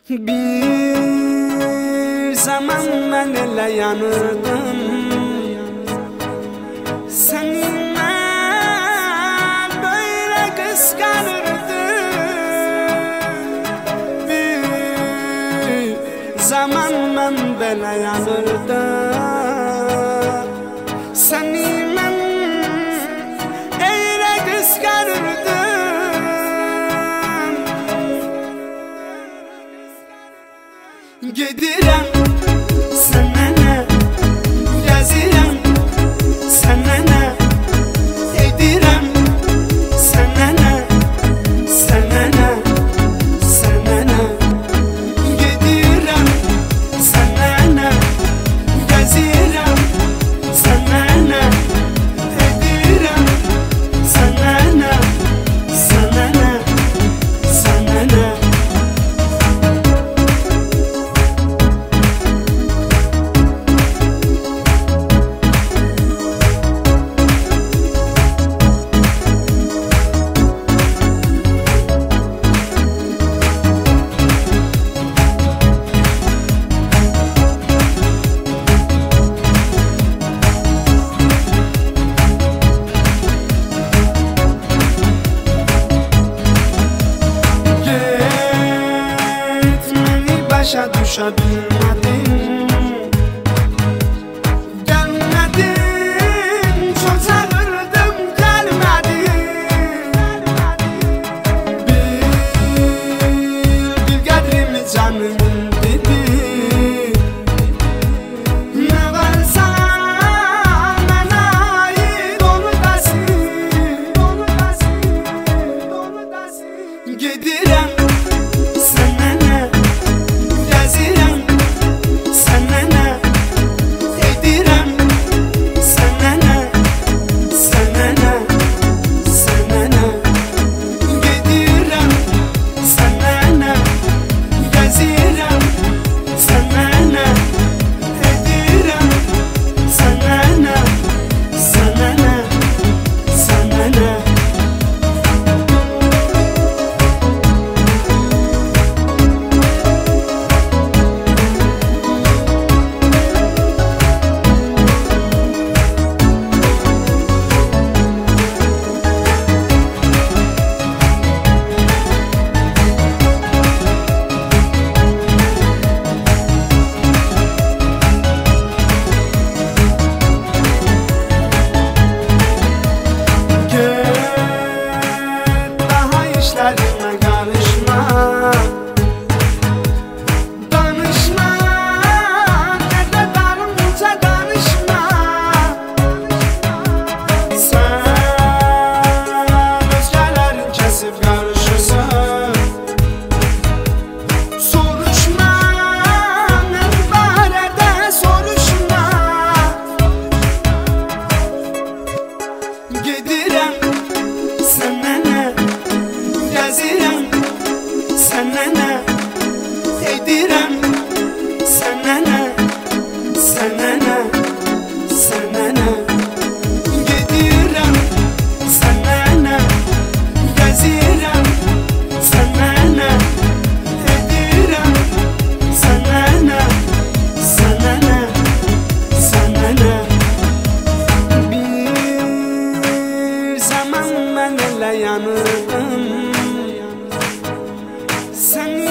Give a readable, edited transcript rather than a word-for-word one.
Bir zaman ben ele yanırdım, seninle böyle kıskanırdım. Bir zaman ben böyle yanırdım, seninle öyle kıskanırdım. Gedirem sana ne, yazirem sana ne, edirem sana ne, sana ne, sana ne. Gedirem sana ne, yazirem sana ne, edirem sana ne, sana ne, sana ne. Başa düşebilmedim, gelmedin, çok çağırdım gelmedin. Bil kadrimi canımın dedi, ne varsa bana ait onu desin. Gedirem sana ne, yazirem sana ne, edirem sana ne, sana ne, sana ne. Gedirem sana ne, yazirem sana ne, edirem sana ne, sana ne, sana ne. İşlerime karışma, danışma, nerede darımca danışma. Sen özgelerin kesip karışırsın, soruşma, ben barede soruşma. Gedirem sana ne, yazirem sana ne, edirem sana ne, sana ne, sana ne. Gedirem sana ne, yazirem sana ne, edirem sana ne, sana ne, sana ne. Bir zaman ben ele yanırdım, sen